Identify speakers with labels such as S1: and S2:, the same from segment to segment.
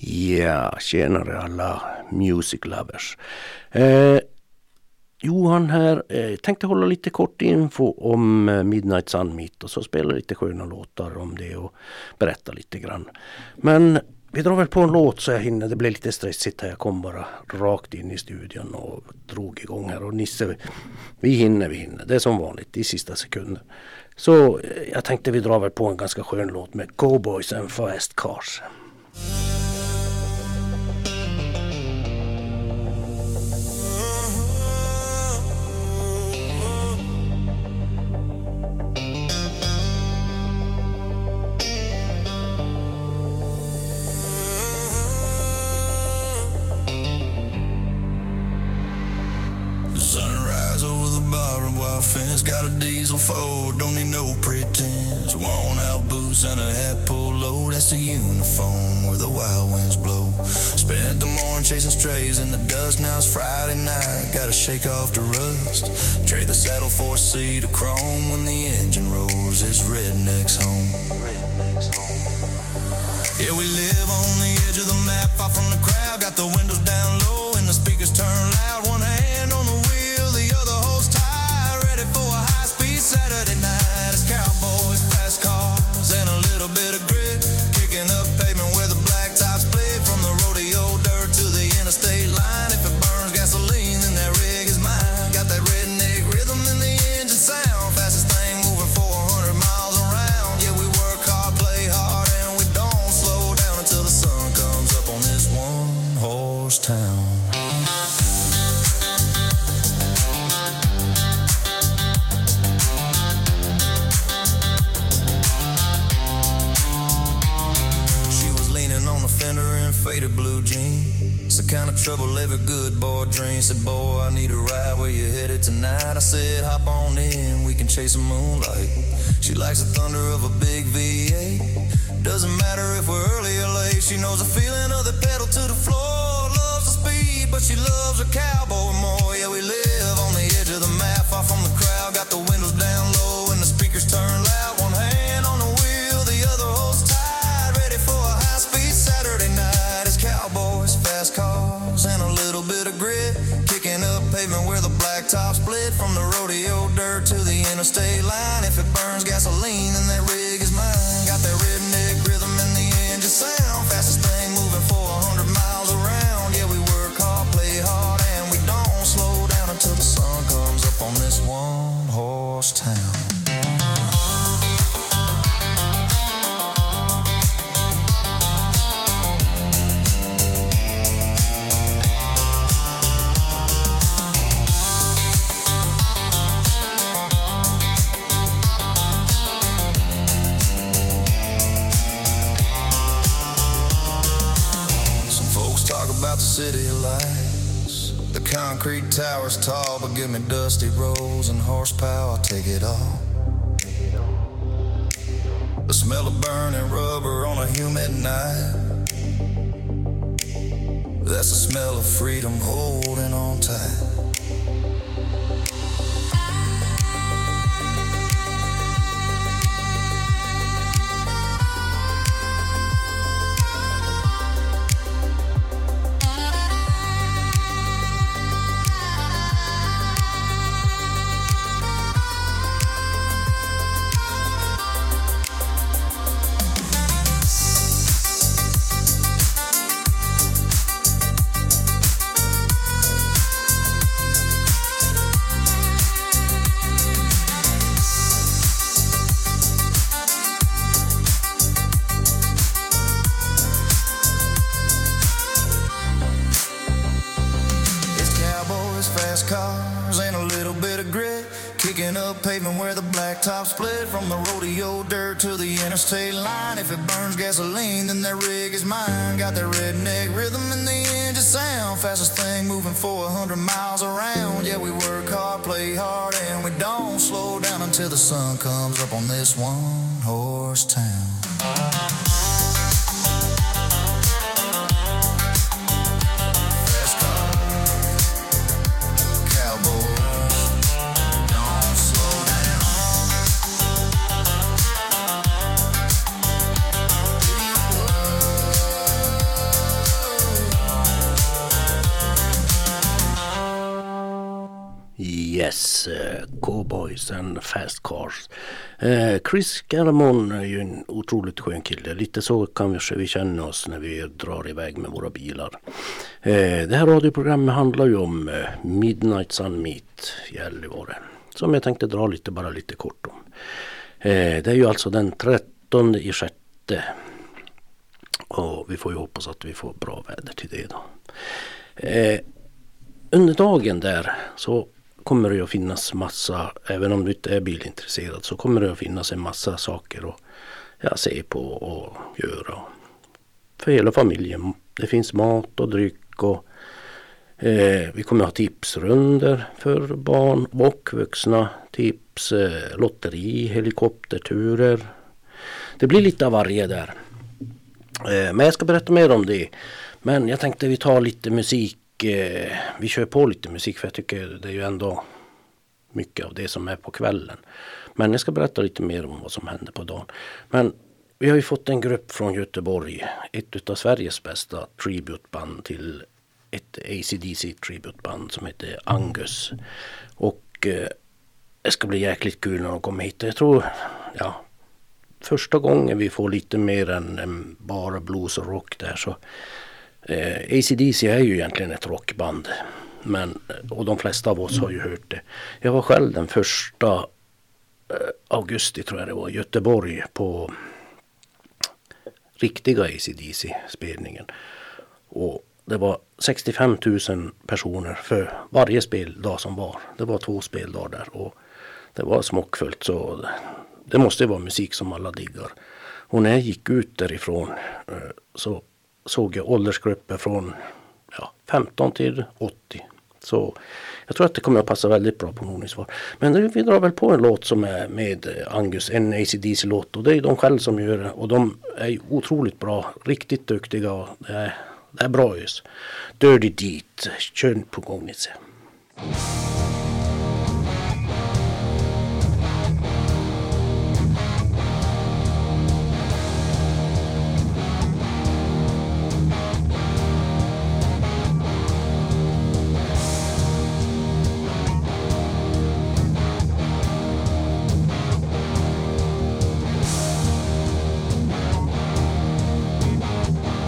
S1: Ja, tjenare alla music lovers. Johan här, tänkte hålla lite kort info om Midnight Sun Meet och så spela lite sköna låtar om det och berätta lite grann. Men vi drar väl på en låt så jag hinner, det blev lite stressigt här, jag kom bara rakt in i studion och drog igång här och Nisse, vi hinner, det är som vanligt i sista sekunden. Så jag tänkte vi drar väl på en ganska skön låt med Cowboys and Fast Cars.
S2: Fence got a diesel Ford, don't need no pretense. Worn out boots and a hat pulled low, that's the uniform where the wild winds blow. Spent the morning chasing strays in the dust, now it's Friday night, gotta shake off the rust. Trade the saddle for a seat of chrome, when the engine roars, it's rednecks home. Yeah, we live on the edge of the map, far from the crowd, got the windows down low and the speakers turn loud. One hand on the wheel, the other holds tight. For a high-speed Saturday night, it's cowboys, fast cars, and a little bit of grit. Kicking up pavement where the blacktop split. From the rodeo dirt to the interstate line. If it burns gasoline, then that rig is mine. Got that redneck rhythm in the engine sound. Fastest thing moving 400 miles around. Yeah, we work hard, play hard, and we don't slow down until the sun comes up on this one-horse town. Faded blue jeans, the kind of trouble every good boy dreams. Said, boy, I need a ride, where you headed tonight? I said, hop on in, we can chase the moonlight. She likes the thunder of a big V8. Doesn't matter if we're early or late. She knows the feeling of the pedal to the floor. Loves the speed, but she loves her cowboy more. Yeah, we live on the edge of the map, far from the crowd. Got the windows down low and the speakers turn loud. One hand on the wheel, the other holds tight. Ready for a high-speed Saturday night. Cowboys, fast cars, and a little bit of grit. Kicking up pavement where the blacktop split. From the rodeo dirt to the interstate line. If it burns gasoline, then that rig is mine. Got that redneck rhythm in the engine sound. Fastest thing moving 400 miles around. Yeah, we work hard, play hard, and we don't slow down until the sun comes up on this one-horse town. City lights, the concrete towers tall, but give me dusty roads and horsepower, I'll take it all. The smell of burning rubber on a humid night, that's the smell of freedom holding on tight. Pavement where the blacktop split. From the rodeo dirt to the interstate line. If it burns gasoline, then that rig is mine. Got that redneck rhythm in the engine sound. Fastest thing moving 400 miles around. Yeah, we work hard, play hard, and we don't slow down until the sun comes up on this one-horse town.
S1: Yes, Cowboys and Fast Cars. Chris Garamond är ju en otroligt skön kille. Lite så kanske vi känner oss när vi drar iväg med våra bilar. Det här radioprogrammet handlar ju om Midnight Sun Meet i Gällivare. Som jag tänkte dra bara lite kort om. Det är ju alltså den 13/6. Och vi får ju hoppas att vi får bra väder till det då. Under dagen där så kommer det att finnas massa, även om du inte är bilintresserad, så kommer det att finnas en massa saker att se på och göra. För hela familjen. Det finns mat och dryck och vi kommer att ha tipsrunder för barn och vuxna. Tips, lotteri, helikopterturer. Det blir lite av varje där. Men jag ska berätta mer om det. Men jag tänkte vi tar lite musik. Vi kör på lite musik för jag tycker det är ju ändå mycket av det som är på kvällen. Men jag ska berätta lite mer om vad som händer på dagen. Men vi har ju fått en grupp från Göteborg. Ett av Sveriges bästa tributeband till ett AC/DC tributeband som heter Angus. Och det ska bli jäkligt kul när de kommer hit. Jag tror, första gången vi får lite mer än bara blues och rock där så AC/DC är ju egentligen ett rockband. Och de flesta av oss har ju hört det. Jag var själv den 1 augusti tror jag det var i Göteborg på riktiga AC/DC-spelningen. Och det var 65 000 personer för varje speldag som var. Det var 2 speldagar där och det var smockfullt så det måste vara musik som alla diggar. Och när jag gick ut därifrån så såg jag åldersgrupper från 15 till 80. Så jag tror att det kommer att passa väldigt bra på Nordisvar. Men vi drar väl på en låt som är med Angus, en AC/DC-låt. Och det är de själv som gör det. Och de är otroligt bra, riktigt duktiga. Och det är bra just. Dirty Deed, kör på gångnice.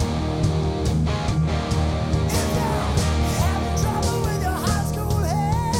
S3: Trouble with your high school head.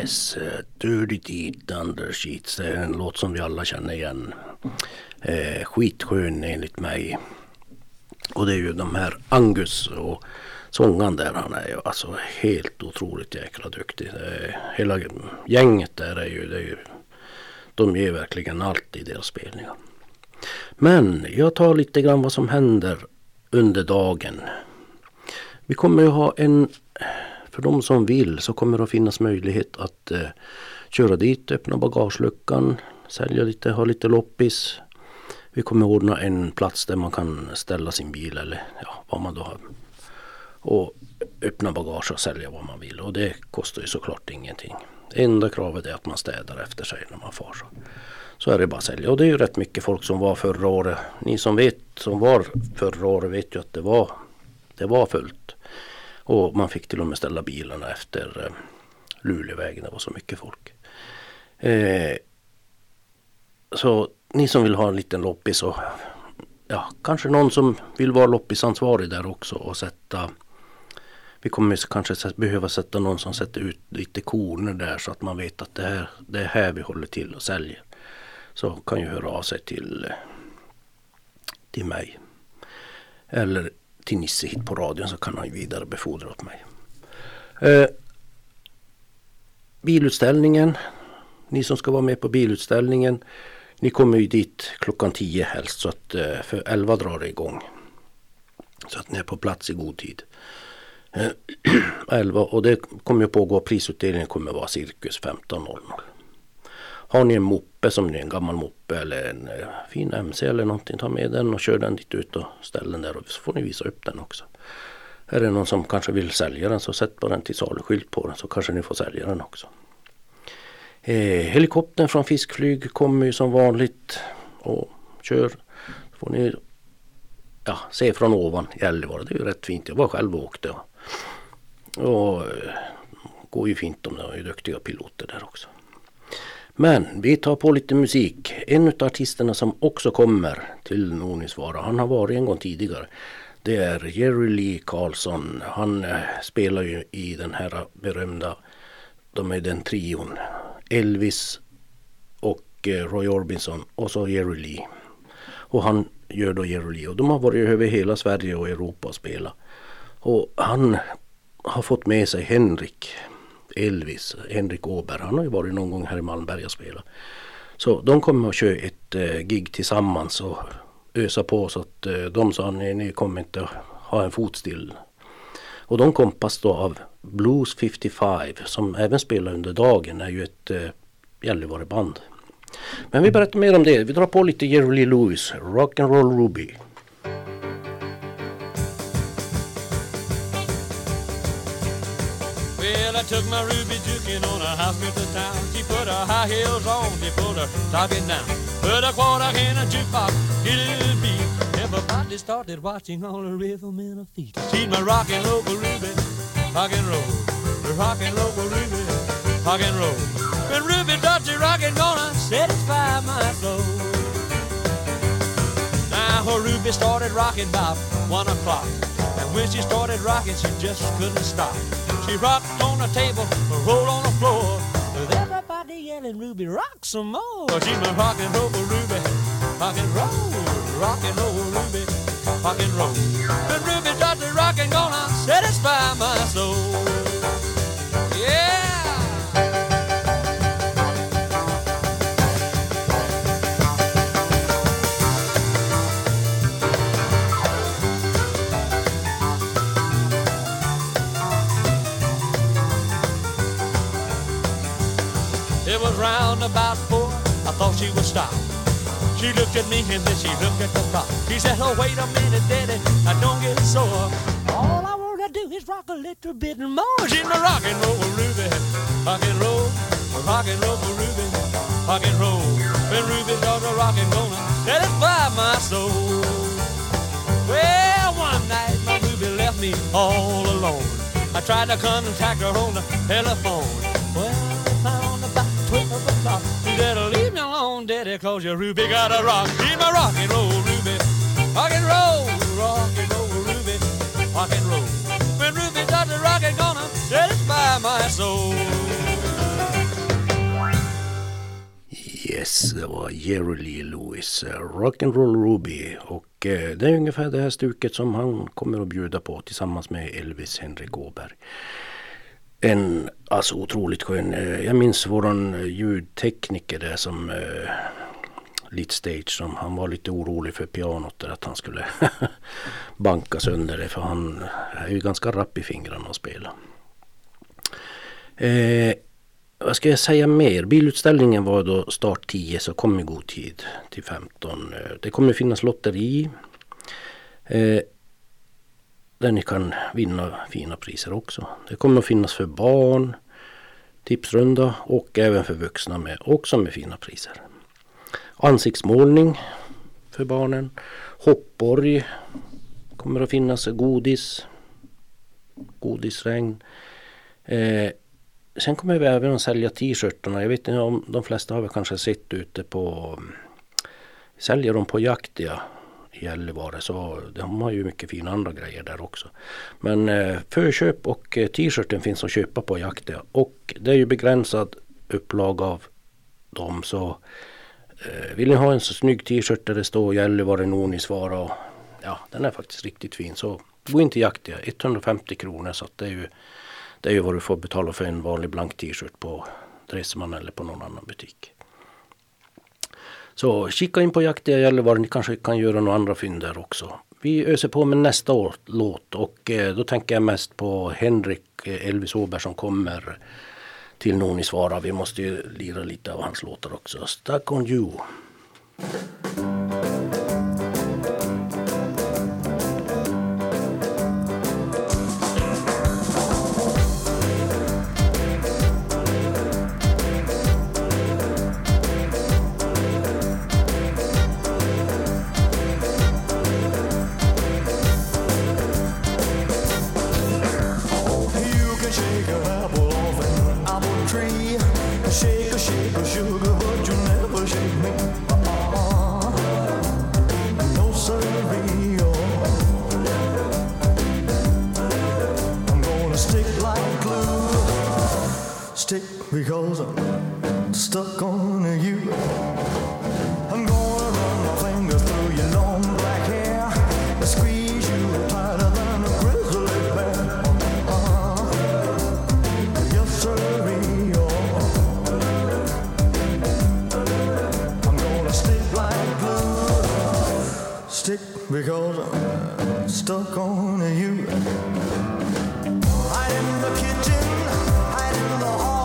S1: Madness, Dirty Deed Under Sheets. Det är en låt som vi alla känner igen. Skitskön enligt mig. Och det är ju de här Angus och sångaren där, han är ju alltså helt otroligt jäkla duktig. Hela gänget där är ju de ger verkligen allt i deras spelningar. Men jag tar lite grann vad som händer under dagen. Vi kommer ju ha för de som vill så kommer det att finnas möjlighet att köra dit, öppna bagageluckan, sälja lite, ha lite loppis. Vi kommer ordna en plats där man kan ställa sin bil eller vad man då har. Och öppna bagage och sälja vad man vill. Och det kostar ju såklart ingenting. Enda kravet är att man städar efter sig när man far. Så är det bara att sälja. Och det är ju rätt mycket folk som var förra året. Ni som var förra året vet ju att det var fullt. Och man fick till och med ställa bilarna efter Luleåvägen. Det var så mycket folk. Så ni som vill ha en liten loppis och kanske någon som vill vara loppisansvarig där också och sätta. Vi kommer kanske behöva sätta någon som sätter ut lite koner där så att man vet att det är här vi håller till och säljer. Så kan ju höra av sig till mig. Eller till Nisse hit på radion så kan han ju vidare befordra åt mig. Bilutställningen. Ni som ska vara med på bilutställningen. Ni kommer ju dit klockan 10 helst så att för 11 drar det igång. Så att ni är på plats i god tid. 11 och det kommer ju pågå, prisutdelningen kommer vara cirkus 15.00. Har ni en moppe som är en gammal moppe eller en fin MC eller någonting, ta med den och kör den dit ut och ställ den där och så får ni visa upp den också. Är det någon som kanske vill sälja den så sätt bara en till saluskylt på den så kanske ni får sälja den också. Helikoptern från Fiskflyg kommer ju som vanligt och kör. Får ni se från ovan i Gällivare. Det är ju rätt fint. Jag var själv och åkte. Och går ju fint, de är ju duktiga piloter där också. Men vi tar på lite musik. En av artisterna som också kommer till Nordisvara, han har varit en gång tidigare. Det är Jerry Lee Carlson. Han spelar ju i den här berömda, de är den trion. Elvis och Roy Orbison och så Jerry Lee. Och han gör då Jerry Lee. Och de har varit över hela Sverige och Europa och spela. Och han har fått med sig Henrik Åberg. Han har ju varit någon gång här i Malmberg och spela. Så de kommer att köra ett gig tillsammans och ösa på så att de sa ni kommer inte ha en fot still. Och de kompas då av Blues 55 som även spelar under dagen, är ju ett Gällivare-band. Men vi berättar mer om det. Vi drar på lite Jerry Lee Lewis, Rock'n'Roll Ruby.
S3: Well, I took my Ruby juking on a house to town. She put her high heels on, she pulled her stocking down. Put a quarter in a jukebox, get a beat. Everybody started watching all the rhythm in her feet. She's my rockin' local Ruby, rock and roll. Rockin' local Ruby, rock and roll. When Ruby starts to rockin', gonna satisfy my soul. Now her Ruby started rockin' about 1 o'clock. And when she started rockin', she just couldn't stop. She rocked on the table, rolled on the floor. With everybody yelling, Ruby, rock some more. She's my rockin' local Ruby, rock and roll. Rockin' local Ruby, rock and roll. When Ruby starts to rockin', gonna satisfy my soul. Yeah! It was round about 4, I thought she would stop. She looked at me and then she looked at the clock. She said, oh, wait a minute, Daddy, I don't get sore. All I want to do is rock a little bit more. She's my rock and roll Ruby, rock and roll, rock and roll Ruby, rock and roll. When Ruby starts a rockin', gonna satisfy my soul. Well, one night my Ruby left me all alone. I tried to contact her on the telephone. Well, I found about 12 o'clock. She said, leave me alone, Daddy, cause your Ruby got a rock. She's my rock and roll Ruby, rock and roll Ruby, rock and roll. When Ruby starts to rock, it's gonna satisfy my soul.
S1: det var Jerry Lee Lewis, Rock'n'Roll Ruby, och det är ungefär det här stuket som han kommer att bjuda på tillsammans med Elvis Henrik Åberg. En alltså otroligt skön, jag minns våran ljudtekniker där som Lit Stage, som han var lite orolig för pianot där, att han skulle banka sönder det, för han är ju ganska rapp i fingrarna att spela. Vad ska jag säga mer? Bilutställningen var då start 10, så kom i god tid till 15. Det kommer finnas lotteri där ni kan vinna fina priser också. Det kommer att finnas för barn, tipsrunda, och även för vuxna också med fina priser. Ansiktsmålning för barnen, hoppborg kommer att finnas, godisregn. Sen kommer vi även att sälja t-shirtarna. Jag vet inte om de flesta har väl kanske sett ute på, säljer de på Jaktia i Gällivare, så de har ju mycket fina andra grejer där också. Men förköp och t-shirten finns att köpa på Jaktia, och det är ju begränsad upplag av dem, så vill ni ha en så snygg t-shirt där det står Gällivare, Nonisvara, och ja, den är faktiskt riktigt fin, så gå in till Jaktia, 150 kronor, så att det är ju vad du får betala för en vanlig blank t-shirt på Dressman eller på någon annan butik. Så kika in på Jaktia Gällivare, ni kanske kan göra några andra fynd där också. Vi öser på med nästa låt, och då tänker jag mest på Henrik Elvis Åberg som kommer till Nonisvara. Vi måste ju lira lite av hans låtar också. Stuck on You.
S4: Because I'm stuck on you. I'm gonna run my fingers through your long black hair and squeeze you tighter than a grizzly bear. Yes, sir, I'm gonna stick like glue. Stick because I'm stuck on you. Hide in the kitchen, hide in the hall.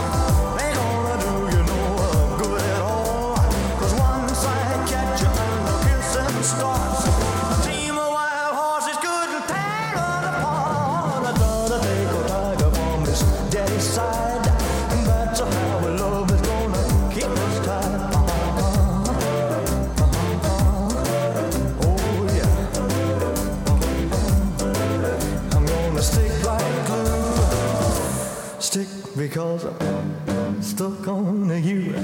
S4: Starts. A team of wild horses couldn't tear us apart. I thought I'd take a tiger from his daddy's side, and that's how our love is gonna keep us tight. Oh yeah. I'm gonna stick like glue. Stick because I'm stuck on you.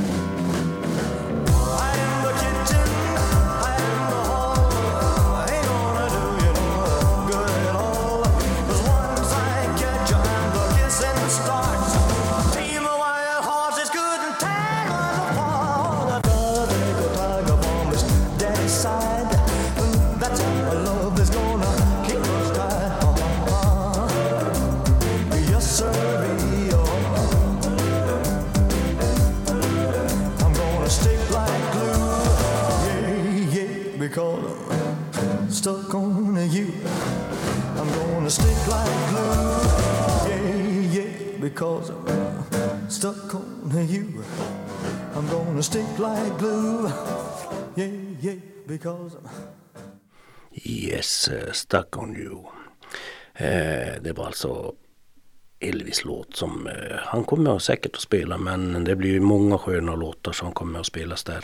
S4: Because I'm stuck on you. I'm gonna stick like glue. Yeah, yeah, because I'm stuck on you. I'm gonna stick like glue. Yeah, yeah, because I'm...
S1: Yes, Stuck on You. Det var alltså Elvis låt som han kommer säkert att spela, men det blir ju många sköna låtar som kommer att spelas där.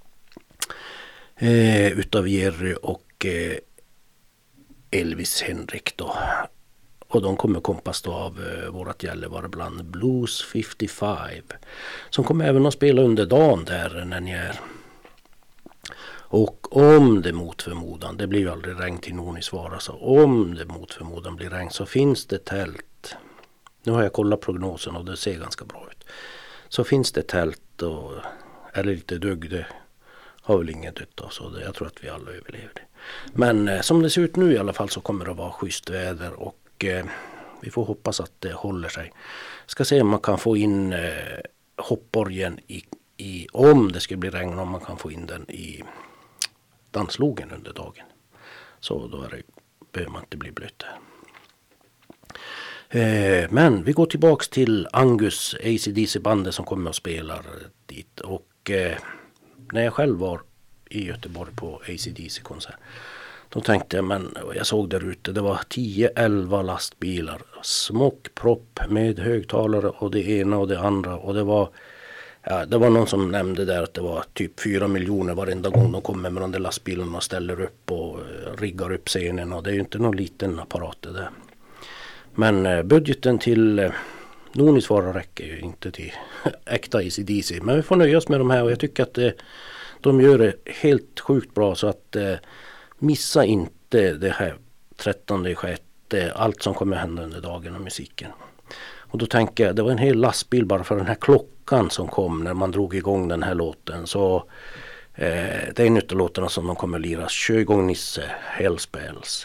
S1: Utav Jerry och Elvis Henrik då. Och de kommer kompas då av vårat Gällivare bland Blues 55. Som kommer även att spela under dagen där när ni är. Och om det mot förmodan, det blir ju aldrig regn till Nonisvara, så om det mot förmodan blir regn så finns det tält. Nu har jag kollat prognosen och det ser ganska bra ut. Så finns det tält och eller lite dugg, det har väl ingen dött av, så jag tror att vi alla överlever det. Men som det ser ut nu i alla fall så kommer det att vara schysst väder och vi får hoppas att det håller sig. Ska se om man kan få in hoppborgen i om det ska bli regn, om man kan få in den i danslogen under dagen. Så då behöver man inte bli blöt där. Men vi går tillbaks till Angus, AC/DC-bandet som kommer och spelar dit. Och när jag själv var i Göteborg på AC/DC-konsert, då tänkte jag, men jag såg där ute, det var 10-11 lastbilar, smockpropp med högtalare och det ena och det andra. Och det var någon som nämnde där att det var typ 4 miljoner varenda gång de kommer med de där lastbilarna och ställer upp och riggar upp scenen. Och det är ju inte någon liten apparat det där. Men budgeten till Nonisvara räcker ju inte till äkta AC/DC. Men vi får nöja oss med de här och jag tycker att de gör det helt sjukt bra, så att missa inte det här 13/6, allt som kommer hända under dagen och musiken. Och då tänker jag, det var en hel lastbil bara för den här klockan som kom när man drog igång den här låten. Så det är en av låtarna som de kommer lira. Kör igång Nisse, Hells Bells.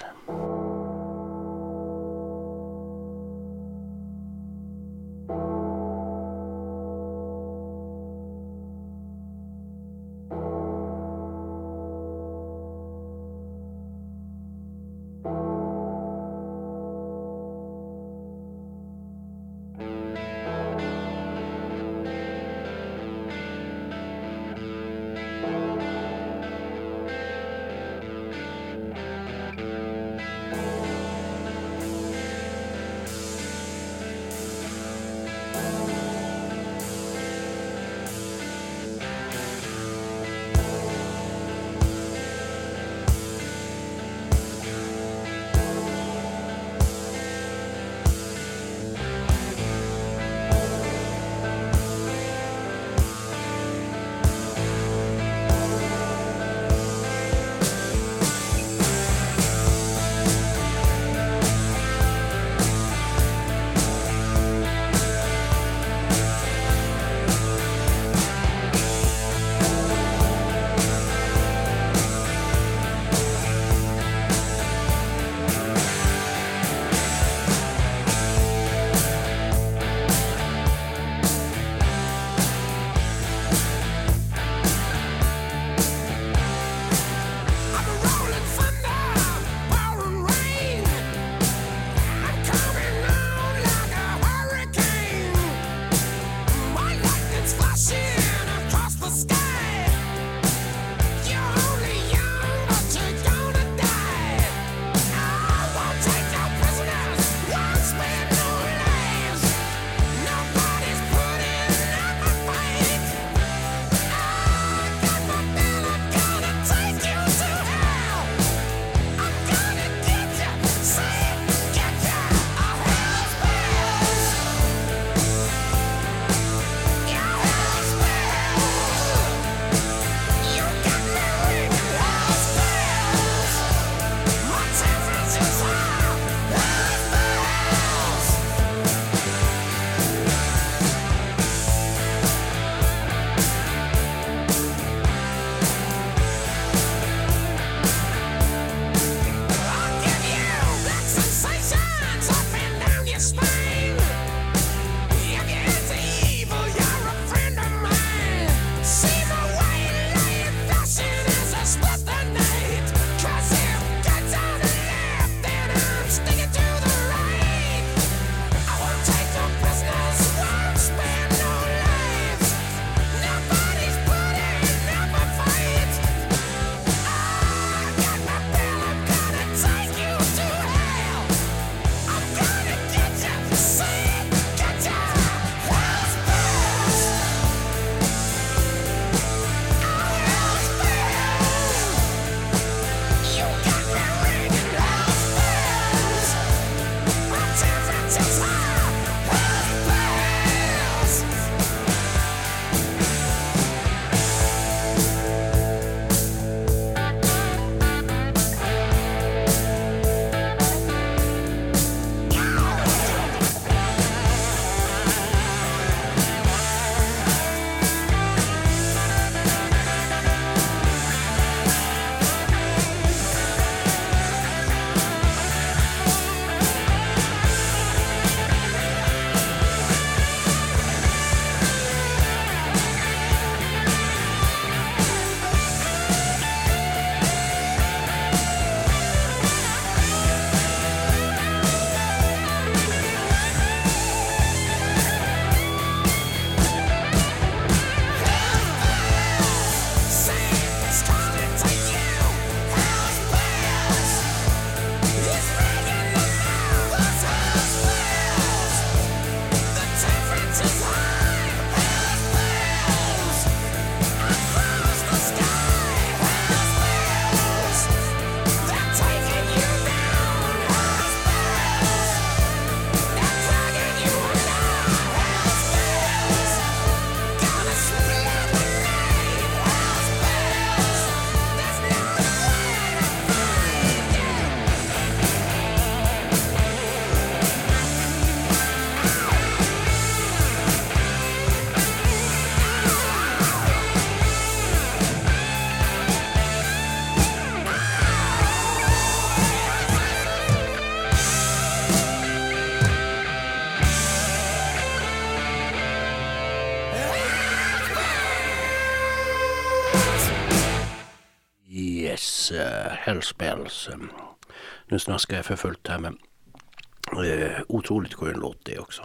S1: Hellspells. Nu snaskar jag för fullt här, men otroligt skön låt det också.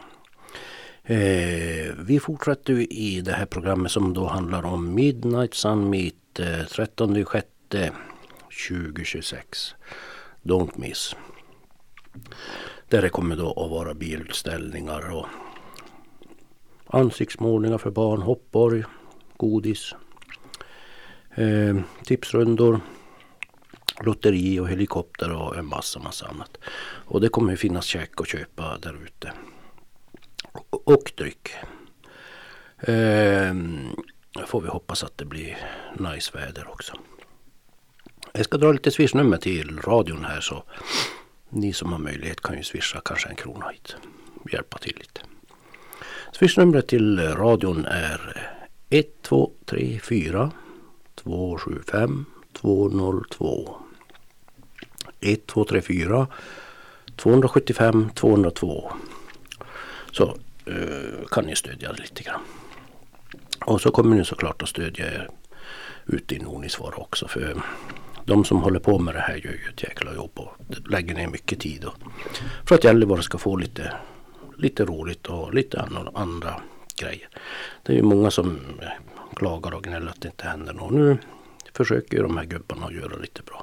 S1: Vi fortsätter i det här programmet som då handlar om Midnight Sun Meet 13/6/2026. Don't miss. Där det kommer då att vara bilutställningar och ansiktsmålningar för barn, hoppborg, godis, tipsrundor, lotteri och helikopter och en massa annat. Och det kommer finnas käk att köpa där ute. Och dryck. Får vi hoppas att det blir nice väder också. Jag ska dra lite swishnummer till radion här, så ni som har möjlighet kan ju swisha kanske 1 krona hit. Hjälpa till lite. Swishnumret till radion är 1234 275 202. 1234 275 202. Så kan ni stödja lite grann. Och så kommer ni såklart att stödja ute i Nornisvara också, för de som håller på med det här gör ju ett jäkla jobb och lägger ner mycket tid för att Gällivare ska få lite roligt och lite andra grejer. Det är ju många som klagar och gnäller att det inte händer något. Nu försöker ju de här gubbarna att göra lite bra.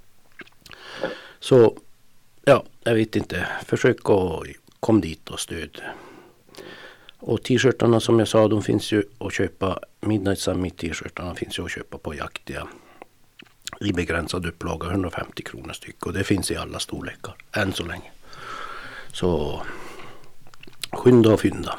S1: Så ja, jag vet inte. Försök att kom dit och stöd. Och t-shirtarna som jag sa, de finns ju att köpa. Midnight Summit t-shirtarna finns ju att köpa på Jaktia i begränsad upplaga, 150 kronor styck. Och det finns i alla storlekar än så länge. Så skynda och fynda.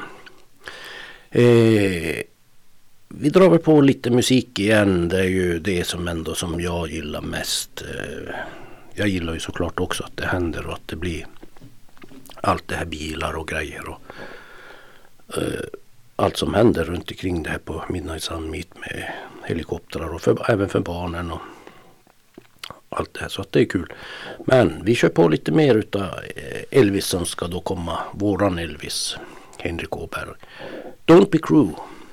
S1: Vi drar väl på lite musik igen. Det är ju det som ändå som jag gillar mest. Jag gillar ju såklart också att det händer och att det blir allt det här bilar och grejer och allt som händer runt omkring det här på Midnight Sun Meet med helikoptrar och även för barnen och allt det här, så att det är kul. Men vi kör på lite mer utav Elvis som ska då komma, våran Elvis, Henrik Åberg. Don't be cruel.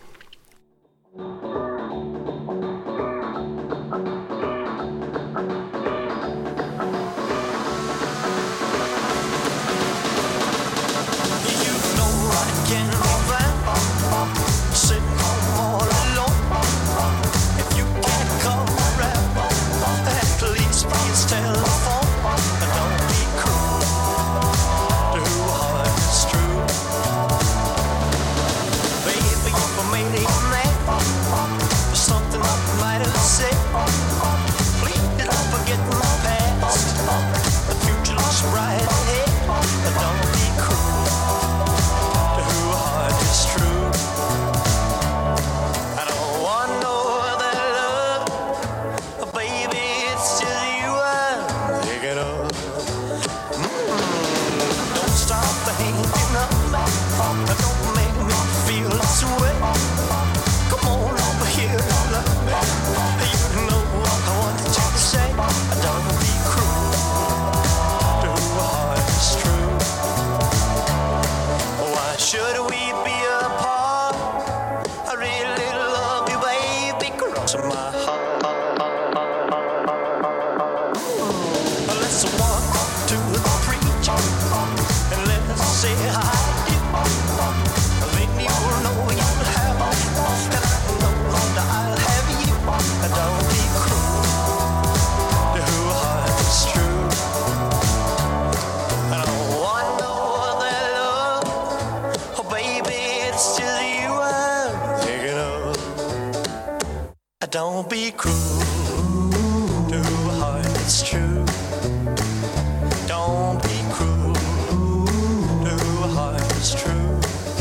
S4: Don't be cruel to a heart that's true. Don't be cruel to a heart that's true.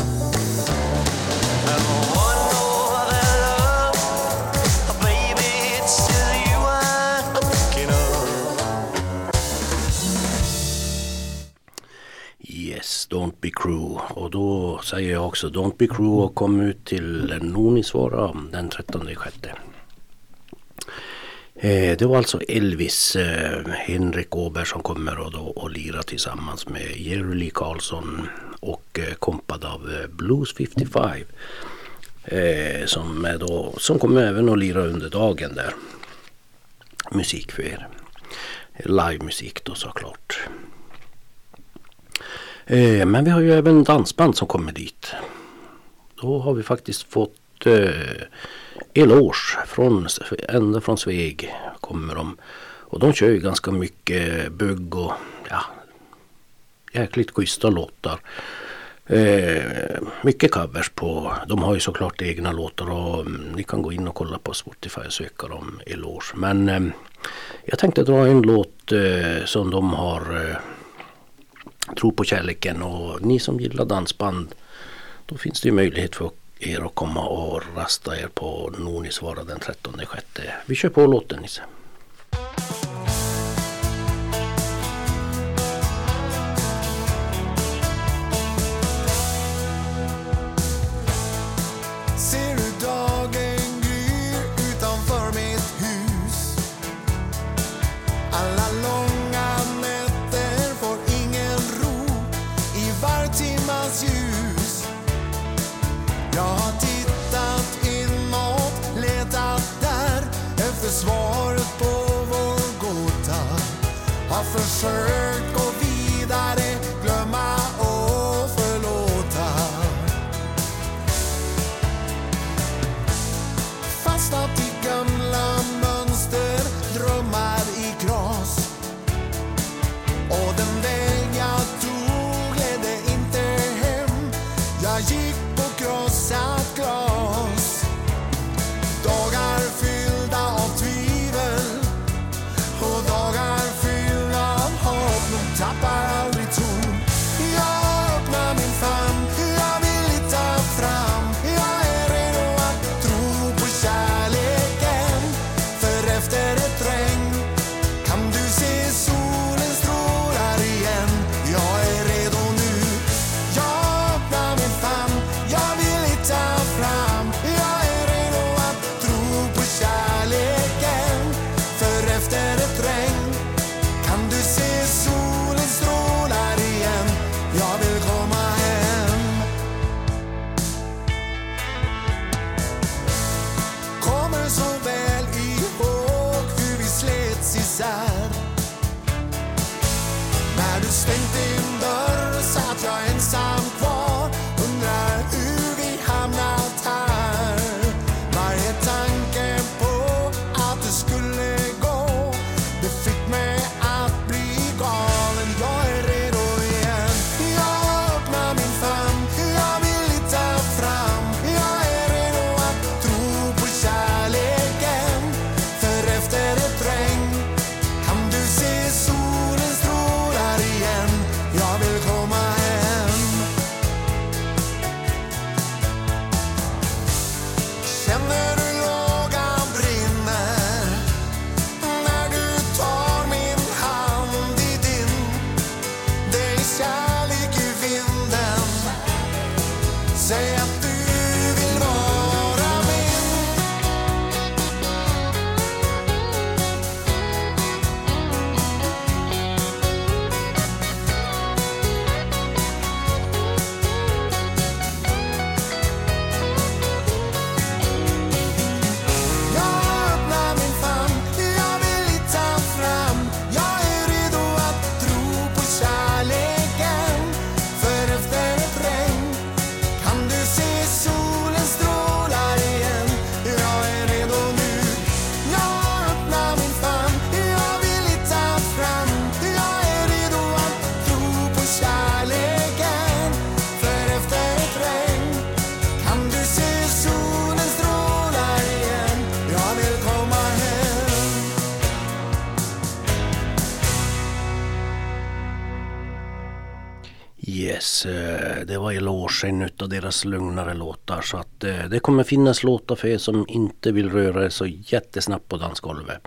S4: I don't want no other love, oh, baby, it's still you I'm thinking of.
S1: Yes, Don't be cruel. Och då säger jag också Don't be cruel och kom ut till Nornisvara den 13/6. Det var alltså Elvis, Henrik Åberg som kommer och lira tillsammans med Jerry Lee Carlson och kompad av Blues 55 som kommer även att lira under dagen där. Musik för er. livemusik då såklart. Men vi har ju även dansband som kommer dit. Då har vi faktiskt fått Eloge ända från Sveg kommer de. Och de kör ju ganska mycket bugg och jäkligt schyssta låtar. Mycket covers på, de har ju såklart egna låtar och ni kan gå in och kolla på Spotify och söka dem Eloge. Men jag tänkte dra en låt som de har Tro på kärleken, och ni som gillar dansband, då finns det ju möjlighet för er att komma och rasta er på Nonisvara den 13/6. Vi kör på låten, Nisse.
S4: Ser du dagen gryr utanför mitt hus? Alla långa nätter får ingen ro i vartimmas ljus. Jag har tittat inåt, letat där efter svaret på vår gåta. Har försökt gå vidare, glömma och förlåta. Fastnat i gamla mönster, drömmar i gras. Och den väg jag tog ledde inte hem. Jag gick på krossat glas. Dagar fyllda av tvivel och dagar fyllda av hopp. Men tappar aldrig ton. Jag öppnar min famn, jag vill hitta fram. Jag är redo att tro på kärleken. För efter ett regn kan du se solens strålar igen. Jag är redo nu. Jag öppnar min famn, jag vill hitta fram. Jag är redo att tro på kärleken. För efter ett regn kan du se solens strålar igen. Jag vill komma hem. Kommer så väl ihåg hur vi slets isär. När du stängt din dörr satt jag ensam kvar. Undrar hur vi hamnat här. Varje tanke på att det skulle gå, det fick mig att bli galen. Jag är redo igen. Jag öppnar min famn, jag vill hitta fram. Jag är redo att tro på kärleken. För efter ett regn kan du se solens strålar igen. Jag vill komma hem. Känner du lågan brinner när du tar min hand i din? Det är kärlek i vinden. Säg att du vill vara min. Jag öppnar min famn, jag vill hitta fram. Jag är redo att tro på kärleken. För efter ett regn kan du se solens strålar igen. Jag är redo nu. Jag öppnar min famn, jag vill hitta fram. Jag är redo att tro på kärleken. För efter ett regn kan du se solens strålar igen. Jag vill komma hem.
S1: Yes, det var Eloge, en utav deras lugnare låtar. Så att det kommer finnas låtar för er som inte vill röra er så jättesnabbt på dansgolvet.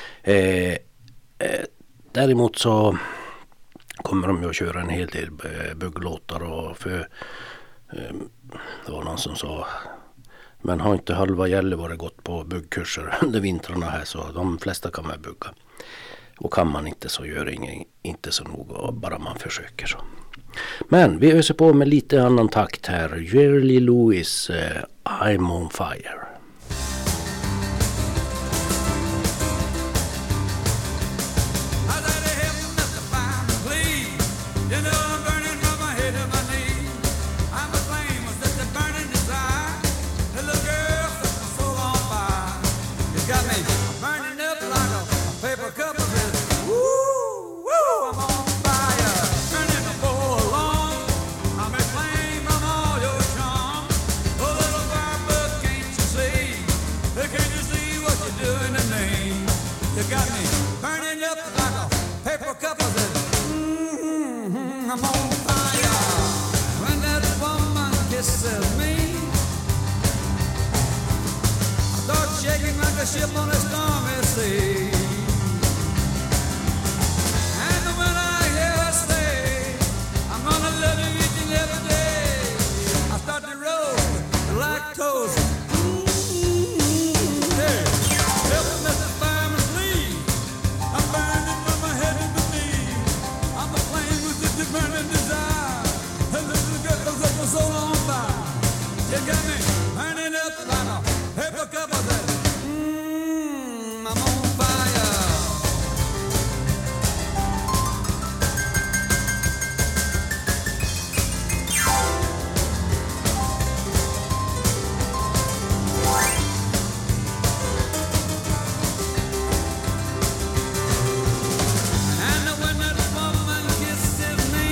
S1: Däremot så kommer de ju att köra en hel del bugglåtar. Och för det var någon som sa, men har inte halva Gällivare gått på buggkurser under vintrarna här, så de flesta kan man bugga. Och kan man inte så gör det inte så noga, bara man försöker så. Men vi öser på med lite annan takt här. Jerry Lee Lewis, I'm on fire.
S5: I'm on fire when that woman kisses me. I start shaking like a ship on a stormy sea. And when I hear her say, I'm gonna love you each and every day, I start to roll like toast. Hey, help me, Mr. Fireman, please. I'm burning from my head to the knee. I'm a flame with such a burning desire. And this girl's up my soul on fire. You got me burning up like a paper cup of that. I'm on fire. And when that woman kisses me,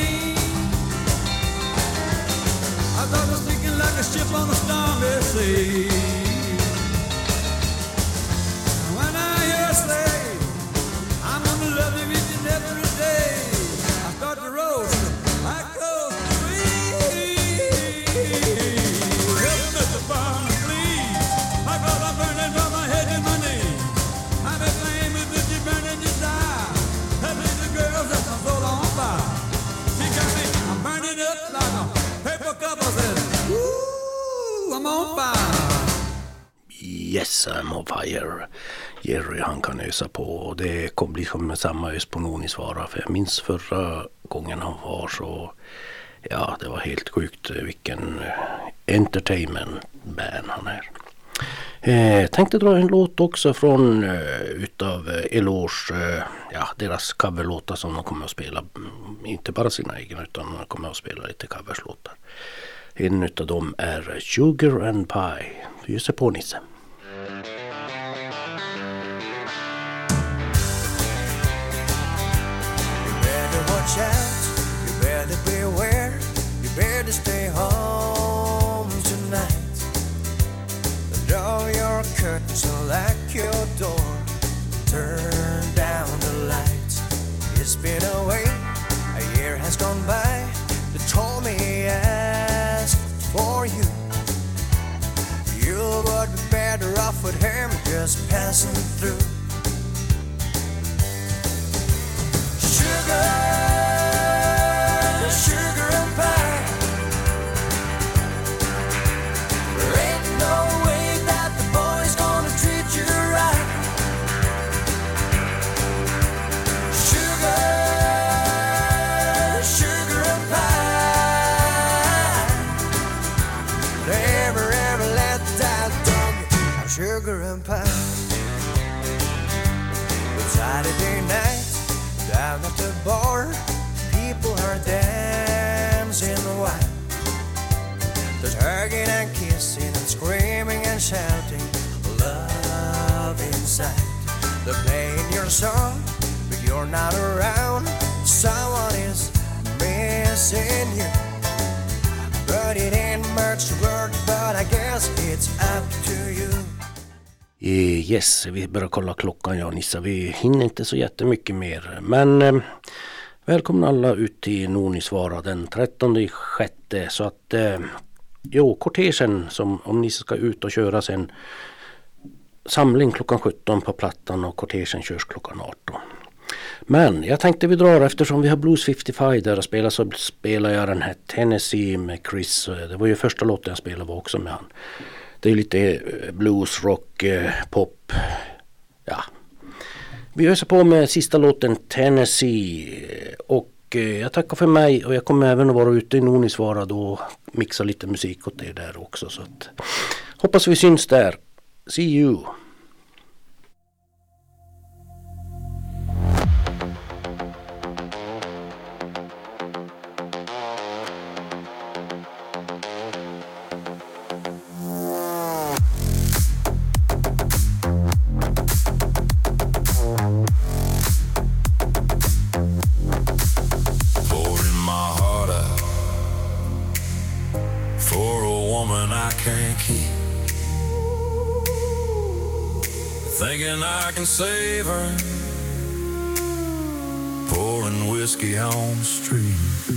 S5: I thought I was thinking like a ship on a stormy sea. When I hear her say, I'm gonna love you each and every day, I start to roast like those trees. Help me, Mr. Fireman, please. I got a burning from my head to my knees. I'm a flame with the burning desire. That little girl that's my soul on fire. She got me, I'm burning up like a paper cup of this. Ooh, I'm on fire.
S1: Yes, I'm on fire. Jerry, han kan ösa på, och det kommer bli som med samma ös på Nonisvara, för jag minns förra gången han var så, ja, det var helt sjukt vilken entertainment band han är. Tänkte dra en låt också från utav Eloge, ja, deras coverlåtar som de kommer att spela, inte bara sina egna utan de kommer att spela lite coverslåtar. En utav dem är Sugar and Pie. Vi ser på Nisse.
S4: Watch out, you better beware, you better stay home tonight. Draw your curtains and lock your door, turn down the lights. It's been away, a year has gone by, they told me he asked for you. You would be better off with him just passing through. Sugar, sugar and pie. There ain't no way that the boy's gonna treat you right. Sugar, sugar and pie. Never ever let that dog have sugar and pie. It's Saturday night, down at the bar, people are dancing wild. There's hugging and kissing and screaming and shouting, love inside. They're playing your song, but you're not around. Someone is missing you. But it ain't much work, but I guess it's up to you.
S1: Yes, vi börjar kolla klockan, ja Nissa. Vi hinner inte så jättemycket mer. Men välkomna alla ut till Nonisvara den 13/6. Så att, kortegen som om ni ska ut och köra sen. Samling klockan 17 på Plattan och kortegen körs klockan 18. Men jag tänkte vi drar, eftersom vi har Blues 55 där och spelar, så spelar jag den här Tennessee med Chris. Det var ju första låten jag spelade var också med han. Det är lite blues, rock, pop. Ja. Vi öser på med sista låten Tennessee. Och jag tackar för mig. Och jag kommer även att vara ute i Nonisvara då och mixa lite musik åt det där också. Så att, hoppas vi syns där. See you!
S2: Thinking I can save her, pouring with whiskey on the street.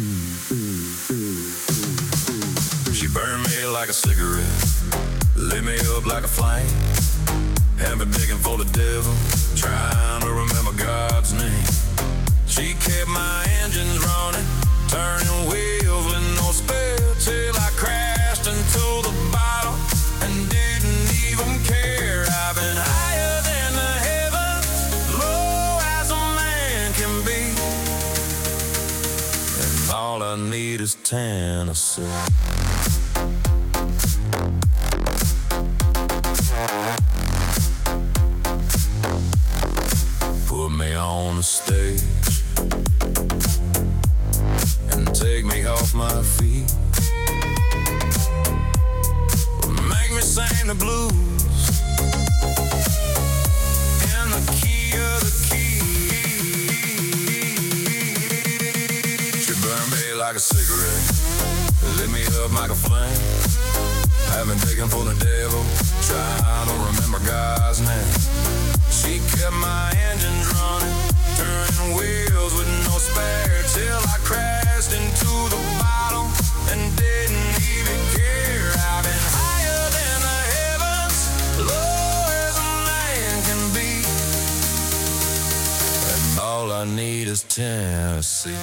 S2: She burned me like a cigarette, lit me up like a flame. Have been digging for the devil, trying to remember God's name. She kept my engines running, turning wheels with no spare, till I crashed into the bottom and didn't even care. I've been higher than the heavens, low as a man can be, and all I need is Tennessee. Put me on the stage and take me off my feet. Make me sing the blues in the key of the key. She burned me like a cigarette, lit me up like a flame. I've been digging for the devil, trying to remember God's name. She kept my engines running, turning wheels with no spare, till I crashed into the bottom and didn't even care. I've been higher than the heavens, low as a man can be, and all I need is Tennessee.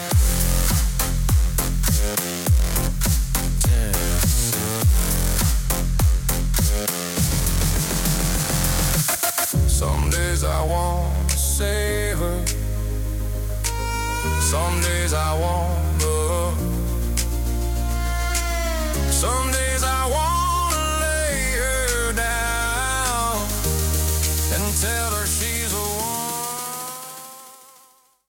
S2: Some days I want to save her, some days I want love, some days I want